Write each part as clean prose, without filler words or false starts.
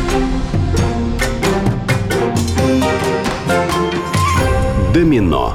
Домино.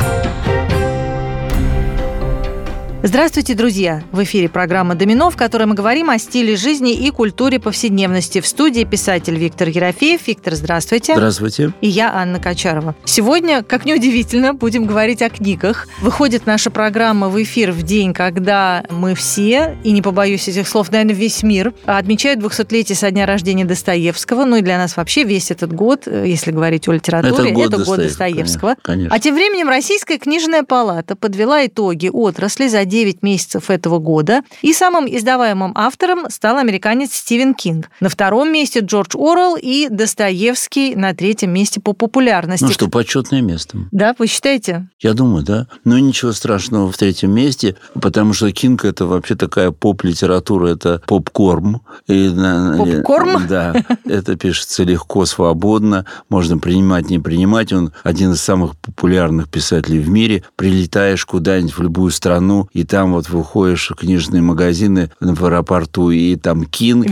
Здравствуйте, друзья! В эфире программа «Домино», в которой мы говорим о стиле жизни и культуре повседневности. В студии писатель Виктор Ерофеев. Виктор, здравствуйте. Здравствуйте. И я, Анна Качарова. Сегодня, как ни удивительно, будем говорить о книгах. Выходит наша программа в эфир в день, когда мы все, и не побоюсь этих слов, наверное, весь мир, отмечают 200-летие со дня рождения Достоевского. Ну и для нас вообще весь этот год, если говорить о литературе, это год Достоевского. Конечно. А тем временем Российская книжная палата подвела итоги отрасли за 9 месяцев этого года, и самым издаваемым автором стал американец Стивен Кинг. На втором месте Джордж Оруэлл и Достоевский на третьем месте по популярности. Ну что, почетное место. Да, вы считаете? Я думаю, да. Но ничего страшного в третьем месте, потому что Кинг – это вообще такая поп-литература, это попкорн. Попкорн? Да. Это пишется легко, свободно, можно принимать, не принимать. Он один из самых популярных писателей в мире. Прилетаешь куда-нибудь в любую страну, и там вот выходишь в книжные магазины в аэропорту, и там Кинг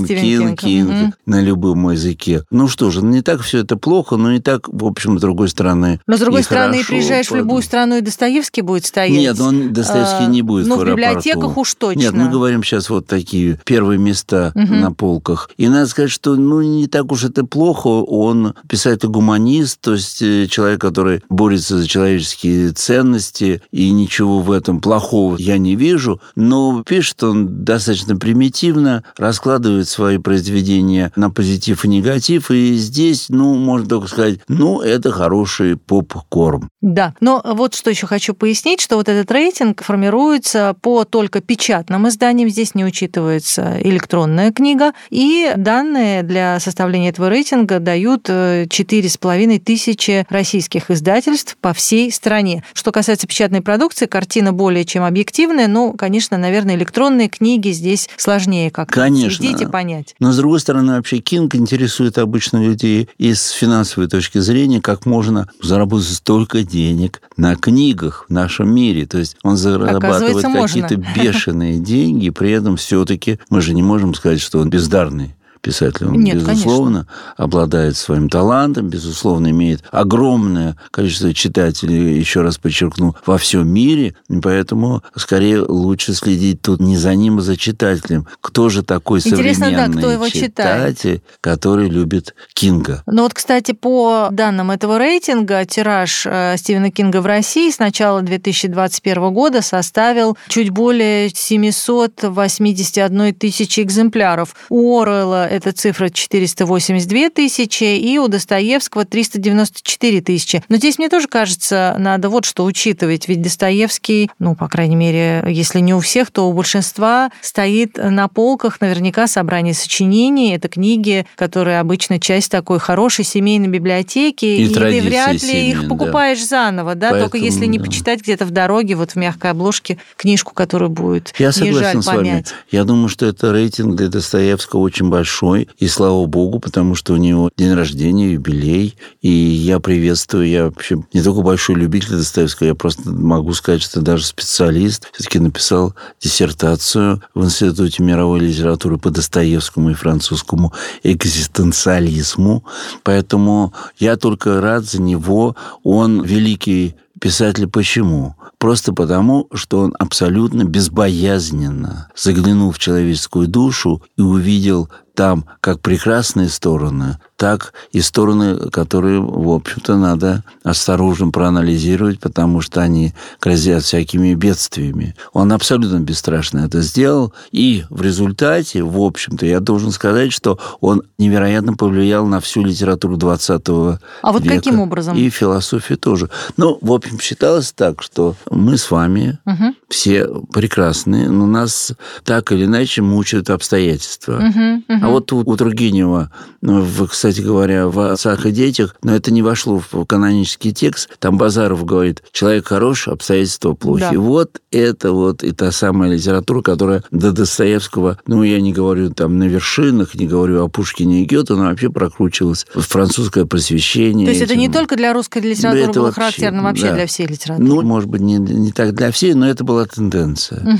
на любом языке. Ну что же, не так все это плохо, но не так, в общем, с другой стороны. Но с другой стороны, приезжаешь в любую страну, и Достоевский будет стоять. Нет, Достоевский не будет в аэропорту. Но в библиотеках уж точно. Нет, мы говорим сейчас вот такие первые места на полках. И надо сказать, что не так уж это плохо. Он писатель-гуманист, то есть человек, который борется за человеческие ценности, и ничего в этом плохого я не вижу, но пишет он достаточно примитивно, раскладывает свои произведения на позитив и негатив, и здесь, можно только сказать, это хороший попкорн. Да, но вот что еще хочу пояснить, что вот этот рейтинг формируется по только печатным изданиям, здесь не учитывается электронная книга, и данные для составления этого рейтинга дают 4500 российских издательств по всей стране. Что касается печатной продукции, картина более чем объективная, но, конечно, наверное, электронные книги здесь сложнее как-то следить и понять. Но, с другой стороны, вообще Кинг интересует обычно людей и с финансовой точки зрения, как можно заработать столько денег на книгах в нашем мире. То есть он зарабатывает какие-то бешеные деньги, при этом все-таки мы же не можем сказать, что он бездарный писатель. Он, безусловно, обладает своим талантом, безусловно, имеет огромное количество читателей, еще раз подчеркну, во всем мире, и поэтому скорее лучше следить тут не за ним, а за читателем. Кто же такой современный читатель, который любит Кинга? Ну вот, кстати, по данным этого рейтинга, тираж Стивена Кинга в России с начала 2021 года составил чуть более 781 тысячи экземпляров. У Оруэлла эта цифра 482 тысячи, и у Достоевского 394 тысячи. Но здесь, мне тоже кажется, надо вот что учитывать. Ведь Достоевский, по крайней мере, если не у всех, то у большинства стоит на полках наверняка собрание сочинений. Это книги, которые обычно часть такой хорошей семейной библиотеки, и ты вряд ли их покупаешь заново, да? Поэтому, только если не почитать где-то в дороге, вот в мягкой обложке, книжку, которую будет не жаль помять. Я согласен с вами. Я думаю, что это рейтинг для Достоевского очень большой, и слава богу, потому что у него день рождения, юбилей, и я приветствую, я вообще не только большой любитель Достоевского, я просто могу сказать, что даже специалист, все-таки написал диссертацию в Институте мировой литературы по Достоевскому и французскому экзистенциализму, поэтому я только рад за него, он великий писатель. Почему? Просто потому, что он абсолютно безбоязненно заглянул в человеческую душу и увидел там как прекрасные стороны, так и стороны, которые, в общем-то, надо осторожно проанализировать, потому что они грозят всякими бедствиями. Он абсолютно бесстрашно это сделал, и в результате, в общем-то, я должен сказать, что он невероятно повлиял на всю литературу 20 века. А вот каким образом? И философию тоже. В общем, считалось так, что мы с вами все прекрасные, но нас так или иначе мучают обстоятельства. А вот у Тургенева, кстати говоря, в «Отцах и детях», но это не вошло в канонический текст, там Базаров говорит: человек хорош, обстоятельства плохи. Да. Вот это и та самая литература, которая до Достоевского, я не говорю там на вершинах, не говорю о Пушкине и Гёте, но вообще прокручивалась в французское просвещение. То есть это не только для русской литературы было характерно, вообще для всей литературы? Может быть, не так для всей, но это была тенденция.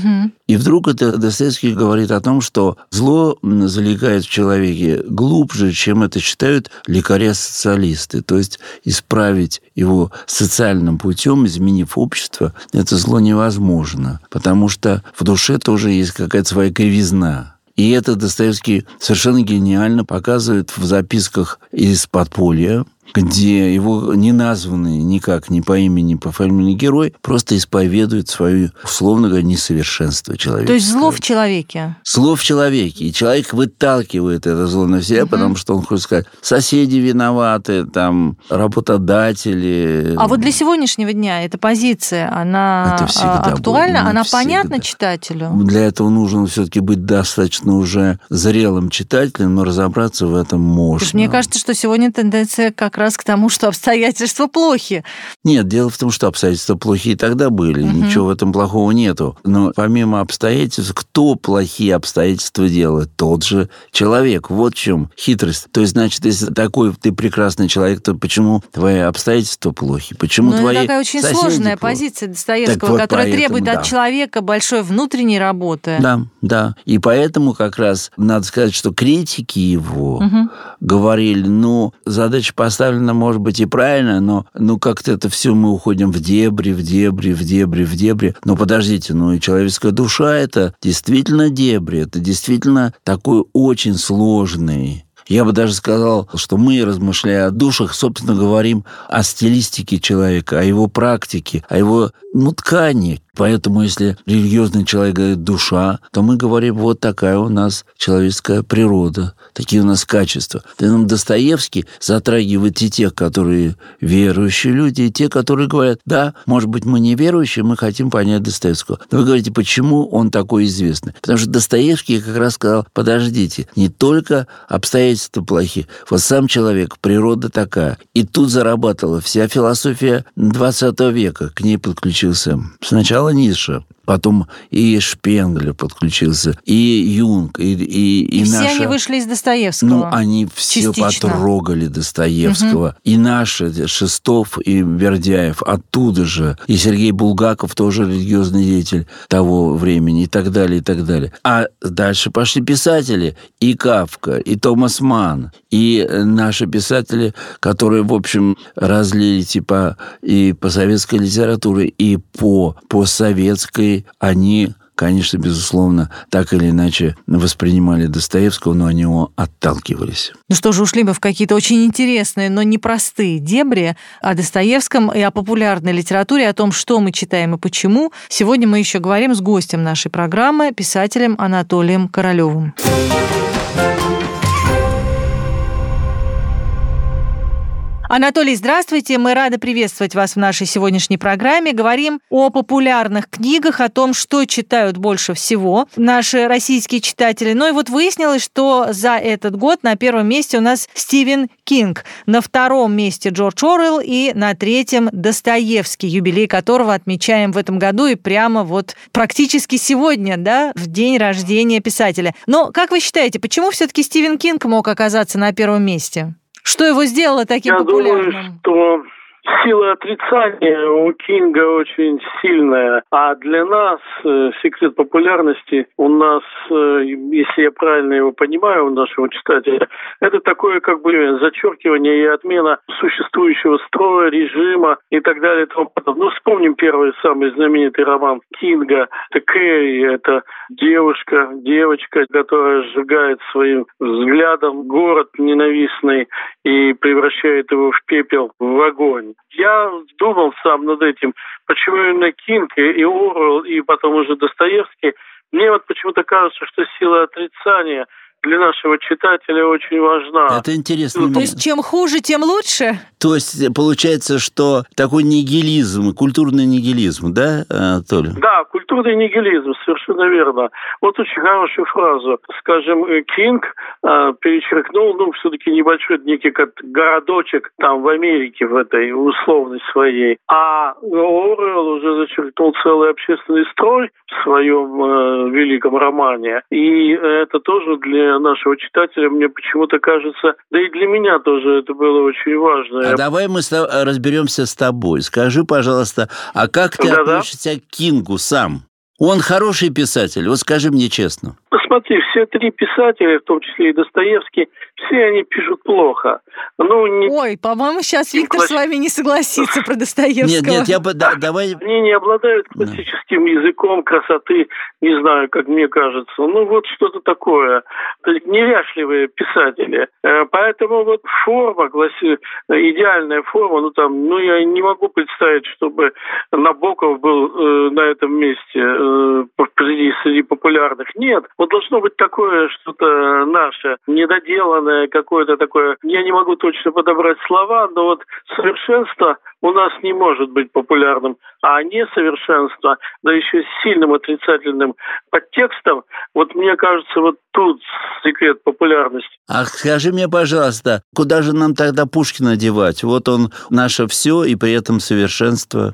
И вдруг это Достоевский говорит о том, что зло залегает в человеке глубже, чем это считают лекаря-социалисты. То есть исправить его социальным путем, изменив общество, это зло невозможно, потому что в душе тоже есть какая-то своя кривизна. И это Достоевский совершенно гениально показывает в записках из подполья, где его не названный никак ни по имени, ни по фамилии герой просто исповедует свое, условно говоря, несовершенство человека. То есть зло в человеке. Зло в человеке. И человек выталкивает это зло на себя, потому что он хочет сказать, соседи виноваты, там, работодатели. А вот для сегодняшнего дня эта позиция, она актуальна? Она понятна читателю? Для этого нужно все-таки быть достаточно уже зрелым читателем, но разобраться в этом можно. Мне кажется, что сегодня тенденция как раз к тому, что обстоятельства плохи. Нет, дело в том, что обстоятельства плохие и тогда были. Ничего в этом плохого нету. Но помимо обстоятельств, кто плохие обстоятельства делает? Тот же человек. Вот в чем хитрость. То есть, значит, если такой ты прекрасный человек, то почему твои обстоятельства плохи? Почему твои это такая очень сложная позиция Достоевского, вот которая требует от человека большой внутренней работы. Да. И поэтому как раз надо сказать, что критики его говорили, задача поставлена, может быть, и правильно, но как-то это все мы уходим в дебри. Но подождите, и человеческая душа – это действительно дебри, это действительно такой очень сложный. Я бы даже сказал, что мы, размышляя о душах, собственно, говорим о стилистике человека, о его практике, о его ткани. Поэтому, если религиозный человек говорит «душа», то мы говорим, вот такая у нас человеческая природа, такие у нас качества. Достоевский затрагивает и тех, которые верующие люди, и те, которые говорят, да, может быть, мы не верующие, мы хотим понять Достоевского. Но вы говорите, почему он такой известный? Потому что Достоевский как раз сказал, подождите, не только обстоятельства плохие, вот сам человек, природа такая. И тут зарабатывала вся философия XX века, к ней подключился сначала Ницше, потом и Шпенглер подключился, и Юнг, и все наши... они вышли из Достоевского. Они все частично потрогали Достоевского. И наши, Шестов и Бердяев, оттуда же. И Сергей Булгаков, тоже религиозный деятель того времени, и так далее, и так далее. А дальше пошли писатели. И Кафка, и Томас Манн, и наши писатели, которые, в общем, разлили и по советской литературе, и по постсоветской. Они, конечно, безусловно, так или иначе воспринимали Достоевского, но они его отталкивались. Что же, ушли мы в какие-то очень интересные, но непростые дебри о Достоевском и о популярной литературе, о том, что мы читаем и почему. Сегодня мы еще говорим с гостем нашей программы, писателем Анатолием Королевым. Анатолий, здравствуйте. Мы рады приветствовать вас в нашей сегодняшней программе. Говорим о популярных книгах, о том, что читают больше всего наши российские читатели. И выяснилось, что за этот год на первом месте у нас Стивен Кинг, на втором месте Джордж Оруэлл и на третьем Достоевский, юбилей которого отмечаем в этом году и прямо практически сегодня, в день рождения писателя. Но как вы считаете, почему все-таки Стивен Кинг мог оказаться на первом месте? Что его сделало таким популярным? Я думаю, что сила отрицания у Кинга очень сильная, а для нас секрет популярности у нас, если я правильно его понимаю, у нашего читателя, это такое зачеркивание и отмена существующего строя, режима и так далее и тому подобное. Вспомним первый самый знаменитый роман Кинга. Это Кэрри, это девочка, которая сжигает своим взглядом город ненавистный и превращает его в пепел, в огонь. Я думал сам над этим, почему именно Кинг и Оруэлл, и потом уже Достоевский. Мне почему-то кажется, что сила отрицания для нашего читателя очень важна. Это интересно. То есть чем хуже, тем лучше? То есть получается, что такой нигилизм, культурный нигилизм, да, Толя? Да, культурный нигилизм, совершенно верно. Очень хорошую фразу. Скажем, Кинг перечеркнул, все-таки небольшой некий городочек там в Америке, в этой условной своей. А Оруэлл уже зачеркнул целый общественный строй в своем великом романе. И это тоже для нашего читателя, мне почему-то кажется, да и для меня тоже это было очень важно. А давай мы разберемся с тобой. Скажи, пожалуйста, а как ты относишься к Кингу сам? Он хороший писатель, вот скажи мне честно. Посмотри, все три писателя, в том числе и Достоевский, все они пишут плохо. Ой, по-моему, сейчас Виктор с вами не согласится про Достоевского. Нет, давай... Они не обладают классическим языком красоты, не знаю, как мне кажется. Вот что-то такое. Неряшливые писатели. Поэтому вот форма, идеальная форма, я не могу представить, чтобы Набоков был на этом месте среди популярных. Нет, вот должно быть такое что-то наше, недоделанное какое-то такое. Я не могу точно подобрать слова, но вот совершенство у нас не может быть популярным, а несовершенство, да еще с сильным отрицательным подтекстом, вот мне кажется, вот тут секрет популярности. А скажи мне, пожалуйста, куда же нам тогда Пушкина девать? Вот он наше все и при этом совершенство.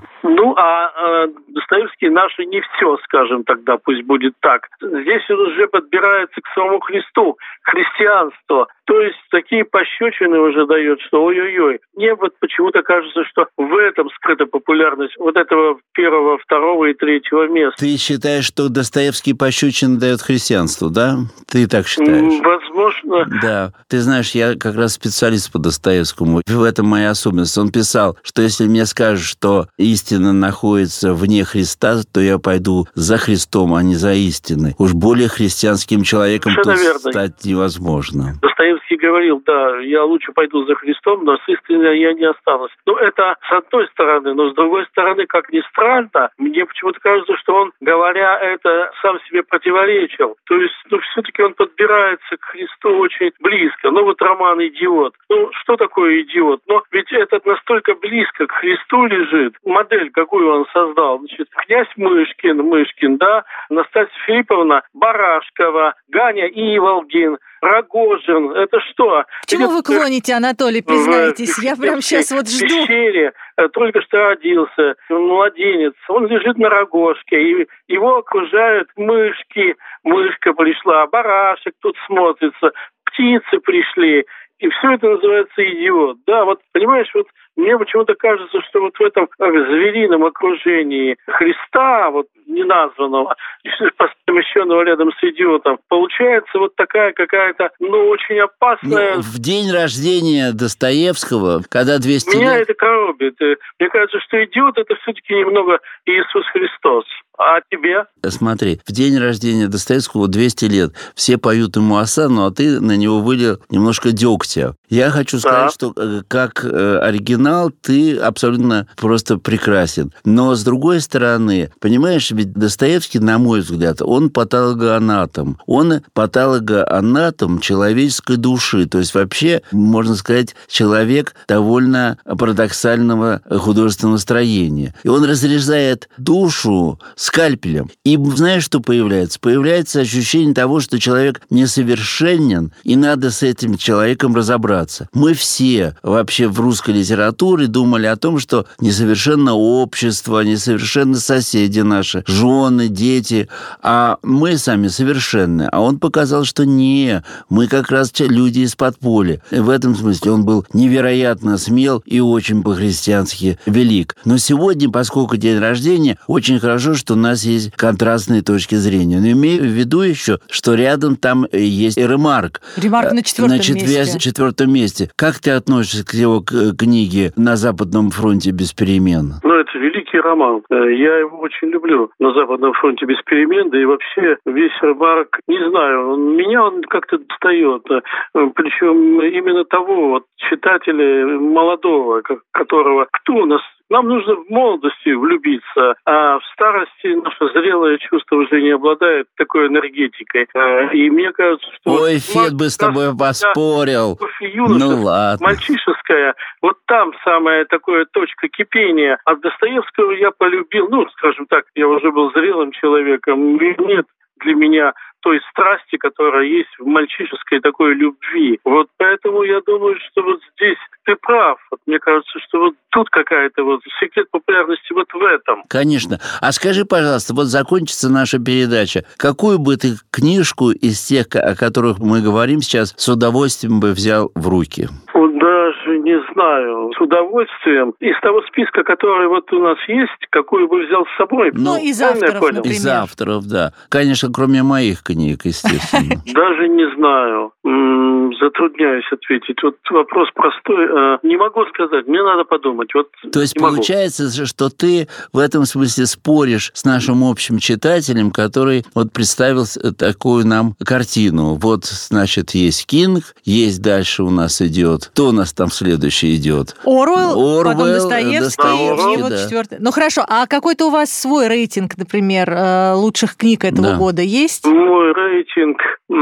Достоевский наше не все, скажем тогда, пусть будет так. Здесь он уже подбирается к самому Христу, христианству. То есть такие пощечины уже дает, что ой-ой-ой. Мне вот почему-то кажется, что в этом скрыта популярность вот этого первого, второго и третьего места. Ты считаешь, что Достоевский пощечины дает христианству, да? Ты так считаешь? Возможно. Да. Ты знаешь, я как раз специалист по Достоевскому. В этом моя особенность. Он писал, что если мне скажут, что истина находится вне Христа, то я пойду за Христом, а не за истиной. Уж более христианским человеком тут стать невозможно. Достоевский говорил, да, я лучше пойду за Христом, но с истиной я не останусь. Это с одной стороны, но с другой стороны, как ни странно, мне почему-то кажется, что он, говоря это, сам себе противоречил. То есть, все-таки он подбирается к Христу очень близко. Роман «Идиот». Что такое идиот? Ведь это настолько близко к Христу лежит. Модель, какую он создал. Князь Мышкин, да, Настасья Филипповна Барашкова, Ганя Иволгин, Рогожин. Это что? К чему вы клоните, Анатолий, признайтесь? Я прям сейчас вот жду. В пещере только что родился младенец. Он лежит на рогожке, и его окружают мышки. Мышка пришла, барашек тут смотрится, птицы пришли. И все это называется идиот. Да, понимаешь, мне почему-то кажется, что в этом зверином окружении Христа, неназванного, помещенного рядом с идиотом, получается такая какая-то, очень опасная... В день рождения Достоевского, когда 200 Меня лет... это коробит. Мне кажется, что идиот — это все-таки немного Иисус Христос. А тебе? Смотри, в день рождения Достоевского 200 лет. Все поют ему осанну, а ты на него вылил немножко дегтя. Я хочу сказать, что как оригинал ты абсолютно просто прекрасен. Но, с другой стороны, понимаешь, ведь Достоевский, на мой взгляд, он патологоанатом. Он патологоанатом человеческой души. То есть, вообще, можно сказать, человек довольно парадоксального художественного строения. И он разрезает душу скальпелем. И знаешь, что появляется? Появляется ощущение того, что человек несовершенен, и надо с этим человеком разобраться. Мы все вообще в русской литературе думали о том, что несовершенно общество, несовершенны соседи наши, жены, дети, а мы сами совершенны. А он показал, что не, мы как раз люди из подполья. В этом смысле он был невероятно смел и очень по-христиански велик. Но сегодня, поскольку день рождения, очень хорошо, что у нас есть контрастные точки зрения. Но имею в виду еще, что рядом там есть и Ремарк. Ремарк на четвертом месте. Как ты относишься к его книге «На Западном фронте без перемен»? Это великий роман. Я его очень люблю. «На Западном фронте без перемен», да и вообще весь Ремарк, не знаю, меня он как-то достает. Причем именно того читателя молодого, которого кто у нас... Нам нужно в молодости влюбиться, а в старости наше зрелое чувство уже не обладает такой энергетикой. И мне кажется, что... Ой, Фед бы с тобой поспорил. Ладно. Мальчишеская, там самая такая точка кипения. От Достоевского я полюбил, скажем так, я уже был зрелым человеком. Нет для меня той страсти, которая есть в мальчишеской такой любви. Поэтому я думаю, что здесь ты прав. Мне кажется, что тут какая-то секрет популярности в этом. Конечно. А скажи, пожалуйста, закончится наша передача. Какую бы ты книжку из тех, о которых мы говорим сейчас, с удовольствием бы взял в руки? Даже не знаю. знаю, с удовольствием. Из того списка, который вот у нас есть, какой бы взял с собой. Ну, из авторов, например. Из авторов, да. Конечно, кроме моих книг, естественно. Даже не знаю. Затрудняюсь ответить. Вот вопрос простой. Не могу сказать. Мне надо подумать. Вот то есть получается, что ты в этом смысле споришь с нашим общим читателем, который вот представил такую нам картину. Вот, значит, есть Кинг, есть дальше у нас идет. Кто у нас там следующий идет? Оруэлл, потом Достоевский, и вот четвертый. Ну хорошо, а какой-то у вас свой рейтинг, например, лучших книг этого года есть? Мой рейтинг...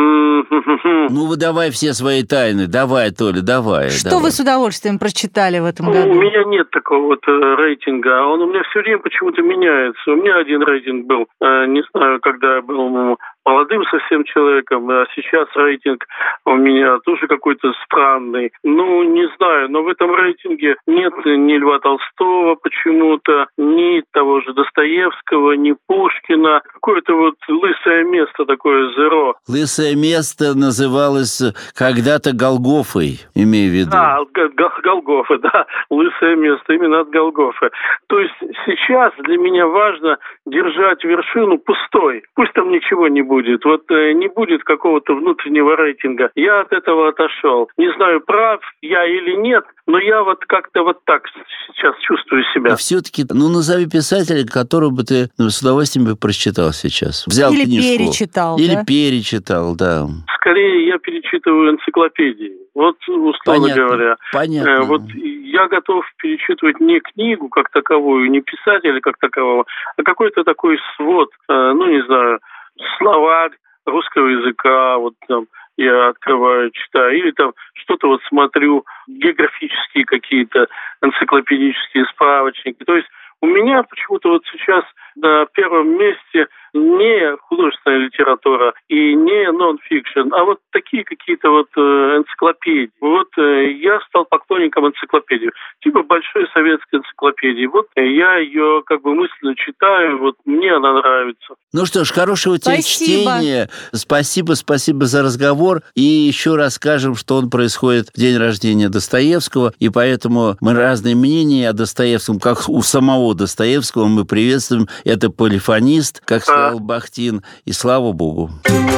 Ну, выдавай все свои тайны. Давай, Толя, давай. Что вы с удовольствием прочитали в этом году? У меня нет такого вот рейтинга. Он у меня все время почему-то меняется. У меня один рейтинг был, не знаю, когда я был молодым совсем человеком, а сейчас рейтинг у меня тоже какой-то странный. Ну, не знаю, но в этом рейтинге нет ни Льва Толстого почему-то, ни того же Достоевского, ни Пушкина. Какое-то вот лысое место такое, зеро. Лысое место называлось когда-то Голгофой, имею в виду. Да, Голгофа, да, лысое место, именно от Голгофы. То есть сейчас для меня важно держать вершину пустой. Пусть там ничего не будет. Вот не будет какого-то внутреннего рейтинга. Я от этого отошел. Не знаю, прав я или нет, но я вот как-то вот так сейчас чувствую себя. И все-таки, назови писателя, которого бы ты с удовольствием бы прочитал сейчас. Взял или книжку. Перечитал, или да? перечитал, да. Скорее я перечитываю энциклопедии. Вот, условно говоря. Понятно. Вот я готов перечитывать не книгу как таковую, не писателя как такового, а какой-то такой свод, не знаю, словарь русского языка, вот там я открываю, читаю, или там что-то вот смотрю, географические какие-то энциклопедические справочники. То есть у меня почему-то вот сейчас на первом месте не художественная литература и не нон-фикшн, а вот такие какие-то вот энциклопедии. Вот я стал поклонником энциклопедии, типа большой советской энциклопедии. Вот я ее как бы мысленно читаю, вот мне она нравится. Ну что ж, хорошего тебе чтения. Спасибо за разговор. И еще раз скажем, что он происходит в день рождения Достоевского, и поэтому мы разные мнения о Достоевском, как у самого Достоевского мы приветствуем. Это полифонист, как сказал Бахтин, и слава богу.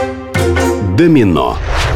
Домино.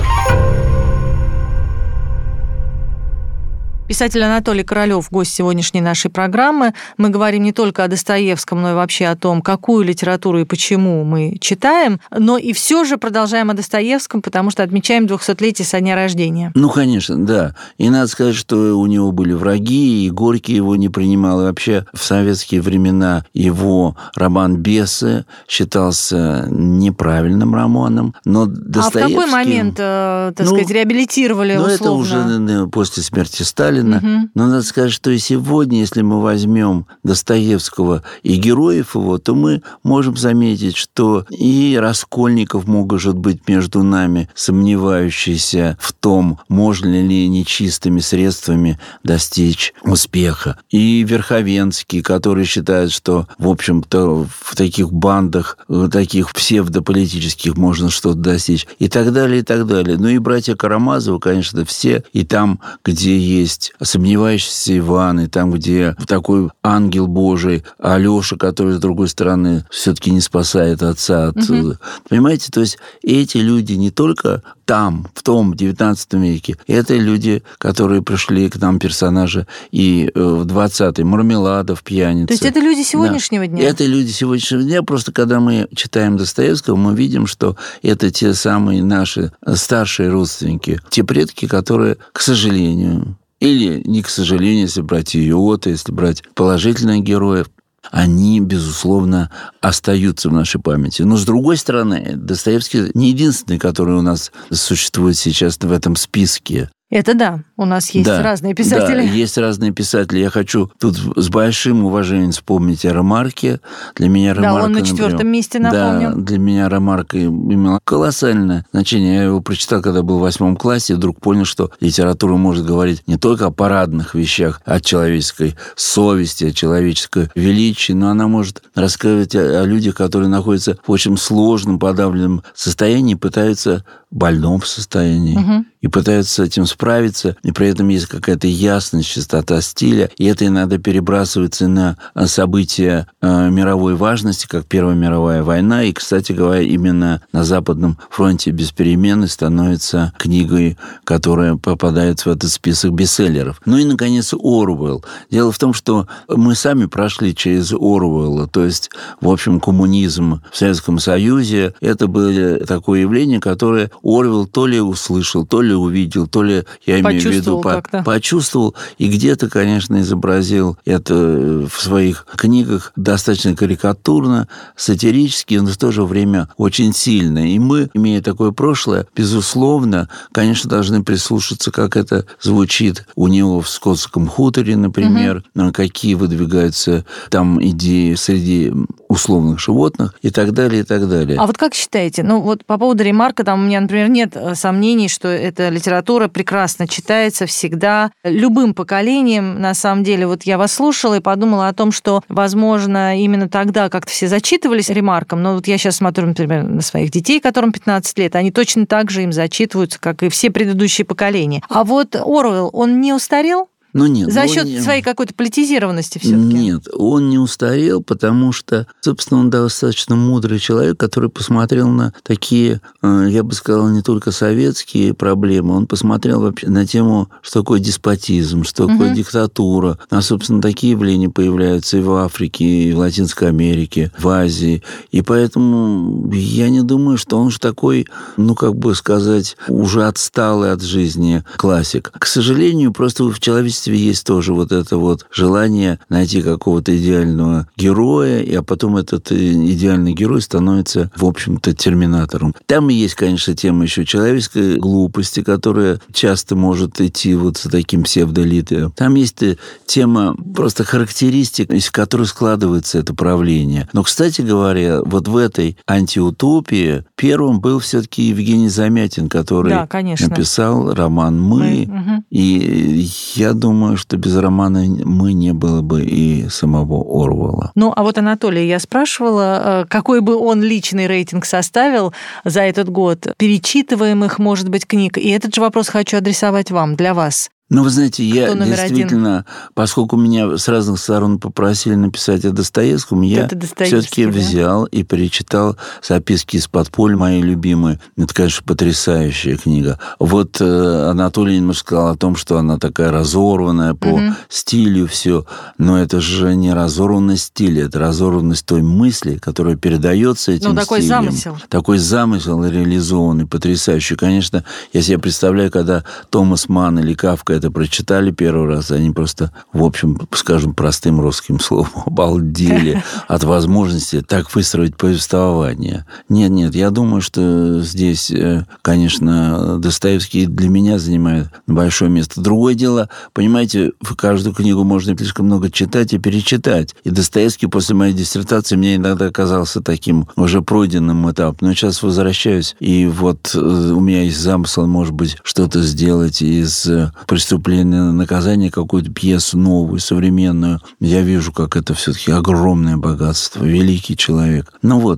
Писатель Анатолий Королёв, гость сегодняшней нашей программы. Мы говорим не только о Достоевском, но и вообще о том, какую литературу и почему мы читаем, но и все же продолжаем о Достоевском, потому что отмечаем 200-летие со дня рождения. Ну, конечно, да. И надо сказать, что у него были враги, и Горький его не принимал. И вообще в советские времена его роман «Бесы» считался неправильным романом, но Достоевский... А в какой момент, сказать, реабилитировали условно? Это уже после смерти Сталина. Но надо сказать, что и сегодня, если мы возьмем Достоевского и героев его, то мы можем заметить, что и Раскольников может быть между нами, сомневающийся в том, можно ли нечистыми средствами достичь успеха. И Верховенский, который считает, что, в общем-то, в таких бандах, таких псевдополитических можно что-то достичь. И так далее, и так далее. Ну и братья Карамазовы, конечно, все. И там, где есть сомневающийся Иван, и там, где такой ангел Божий, Алеша, который, с другой стороны, все-таки не спасает отца от... Понимаете? То есть эти люди не только там, в том 19 веке, это люди, которые пришли к нам, персонажи, и в 20-й Мармеладов, Пьяница. То есть это люди сегодняшнего дня? Это люди сегодняшнего дня. Просто когда мы читаем Достоевского, мы видим, что это те самые наши старшие родственники, те предки, которые, к сожалению, или не к сожалению, если брать Иота, если брать положительных героев, они, безусловно, остаются в нашей памяти. Но, с другой стороны, Достоевский не единственный, который у нас существует сейчас в этом списке. Это да, у нас есть разные писатели. Да, есть разные писатели. Я хочу тут с большим уважением вспомнить о Ремарке. Для меня Ремарк, он на 4-м месте, напомню. Да, для меня Ремарк имел колоссальное значение. Я его прочитал, когда был в 8 классе, и вдруг понял, что литература может говорить не только о парадных вещах, о человеческой совести, о человеческой величии, но она может рассказывать о людях, которые находятся в очень сложном, подавленном состоянии, пытаются в больном состоянии. И и пытаются с этим справиться, и при этом есть какая-то ясность, чистота стиля, и это иногда перебрасывается на события мировой важности, как Первая мировая война, и, кстати говоря, именно на Западном фронте без перемены становится книгой, которая попадает в этот список бестселлеров. Ну и, наконец, Оруэлл. Дело в том, что мы сами прошли через Оруэлла, то есть, в общем, коммунизм в Советском Союзе, это было такое явление, которое Оруэлл то ли услышал, то ли увидел, то ли, я имею в виду, почувствовал, и где-то, конечно, изобразил это в своих книгах достаточно карикатурно, сатирически, но в то же время очень сильно. И мы, имея такое прошлое, безусловно, конечно, должны прислушаться, как это звучит у него в «Скотском хуторе», например, какие выдвигаются там идеи среди условных животных и так далее, и так далее. А вот как считаете, вот по поводу Ремарка, там у меня, например, нет сомнений, что эта литература прекрасно читается всегда любым поколением. На самом деле, вот я вас слушала и подумала о том, что, возможно, именно тогда как-то все зачитывались Ремарком, но вот я сейчас смотрю, например, на своих детей, которым 15 лет, они точно так же им зачитываются, как и все предыдущие поколения. А вот Оруэлл, он не устарел? Нет, за счет своей какой-то политизированности все-таки? Нет, он не устарел, потому что, собственно, он достаточно мудрый человек, который посмотрел на такие, я бы сказал, не только советские проблемы, он посмотрел вообще на тему, что такое деспотизм, что такое диктатура. А, собственно, такие явления появляются и в Африке, и в Латинской Америке, в Азии. И поэтому я не думаю, что он же такой, как бы сказать, уже отсталый от жизни классик. К сожалению, просто в человечестве есть тоже вот это вот желание найти какого-то идеального героя, а потом этот идеальный герой становится, в общем-то, терминатором. Там и есть, конечно, тема еще человеческой глупости, которая часто может идти вот с таким псевдолитом. Там есть тема просто характеристик, из которых складывается это правление. Но, кстати говоря, вот в этой антиутопии первым был все-таки Евгений Замятин, который написал роман «Мы». И я думаю, что без романа «Мы» не было бы и самого Оруэлла. А вот Анатолий, я спрашивала, какой бы он личный рейтинг составил за этот год перечитываемых, может быть, книг. И этот же вопрос хочу адресовать вам, для вас. Вы знаете, я действительно, поскольку меня с разных сторон попросили написать о Достоевском, я все-таки взял и перечитал «Записки из подполья», мои любимые. Это, конечно, потрясающая книга. Вот Анатолий немножко сказал о том, что она такая разорванная по стилю, все. Но это же не разорванность стиля, это разорванность той мысли, которая передается этим такой стилем. замысел. Такой замысел реализованный, потрясающий. Конечно, я себе представляю, когда Томас Манн или Кафка это прочитали первый раз, они просто, в общем, скажем простым русским словом, обалдели от возможности так выстроить повествование. Нет, я думаю, что здесь, конечно, Достоевский для меня занимает большое место. Другое дело, понимаете, в каждую книгу можно слишком много читать и перечитать. И Достоевский после моей диссертации мне иногда казался таким уже пройденным этапом. Но сейчас возвращаюсь, и вот у меня есть замысел, может быть, что-то сделать из «Преступление и наказание», какую-то пьесу новую, современную. Я вижу, как это все-таки огромное богатство, великий человек.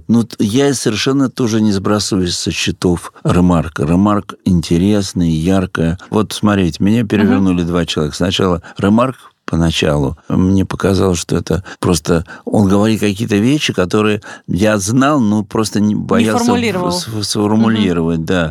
Я совершенно тоже не сбрасываюсь со счетов Ремарка. Ремарк интересный, яркая. Вот смотрите, меня перевернули два человека. Сначала Ремарк, поначалу. Мне показалось, что это просто... Он говорит какие-то вещи, которые я знал, но просто не боялся сформулировать. Да.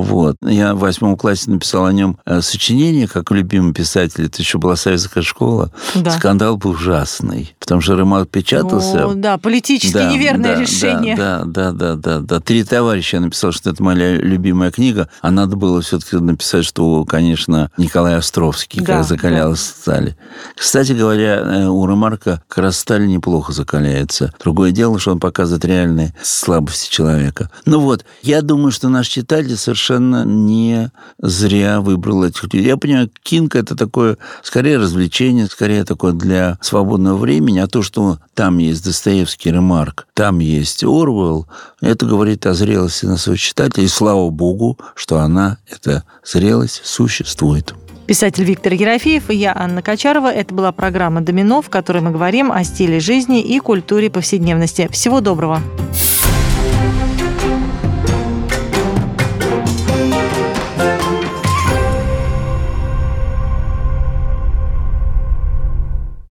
Я в 8 классе написал о нем сочинение, как любимый писатель. Это еще была советская школа. Да. Скандал был ужасный. Потому что Ремарк печатался... политически неверное решение. Да. 3 товарища я написал, что это моя любимая книга. А надо было все-таки написать, что, конечно, Николай Островский, как закалялась сталь. Кстати говоря, у Ремарка как раз сталь неплохо закаляется. Другое дело, что он показывает реальные слабости человека. Я думаю, что наш читатель совершенно не зря выбрал этих людей. Я понимаю, Кинг – это такое, скорее, развлечение, скорее, такое для свободного времени. А то, что там есть Достоевский, Ремарк, там есть Оруэлл, это говорит о зрелости нашего читателя. И слава богу, что эта зрелость существует. Писатель Виктор Ерофеев и я, Анна Качарова. Это была программа «Домино», в которой мы говорим о стиле жизни и культуре повседневности. Всего доброго!